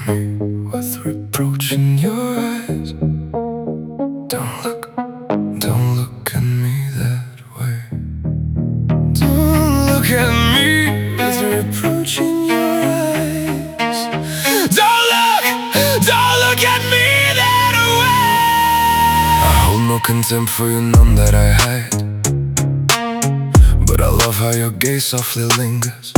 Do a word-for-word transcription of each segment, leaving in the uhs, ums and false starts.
me with reproach in your eyes. Don't look, don't look at me that way. Don't look at me with reproach in your eyes. Don't look, don't look at me that way. I hold no contempt for you, none that I hide, but I love how your gaze softly lingers,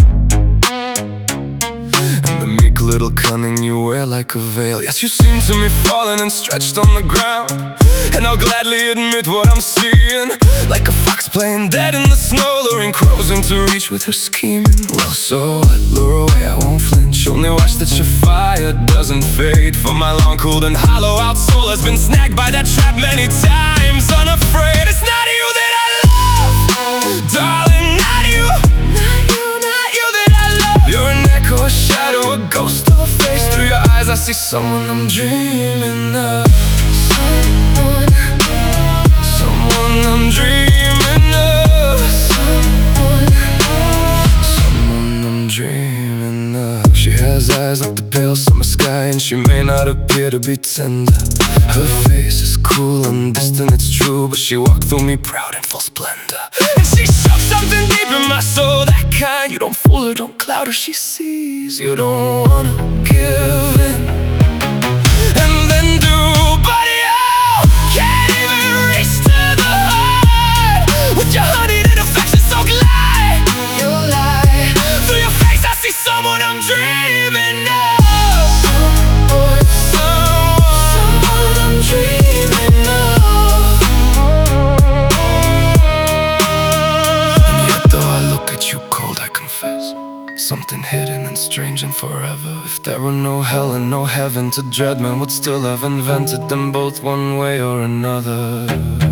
and the meek little cunning you wear like a veil. Yes, you seem to me fallen and stretched on the ground, and I'll gladly admit what I'm seeing. Like a fox playing dead in the snow, luring crows into reach with her scheming. Well, so I lure away, I won't flinch. Only watch that your fire doesn't fade, for my long cooled and hollow out soul has been snagged by that trap many times. Unafraid, it's not you that I love, darling, not you. Not you, not you that I love. You're an echo, a shadow, a ghost of a face. Through your eyes I see someone I'm dreaming of. Someone, someone I'm dreaming of. Someone, someone I'm dreaming of. She has eyes like the pale summer sky, and she may not appear to be tender. Her face is cool and distant, it's true, but she walked through me proud in full splendor. And she shook something deep in my soul, that kind you don't fool her, don't cloud her, she sees. You don't wanna give in, and then do, but you can't even reach to the heart. With your honeyed affection so lie, you lie. Through your face I see someone I'm dreaming of. Something hidden and strange and forever. If there were no hell and no heaven to dread, man would still have invented them both one way or another.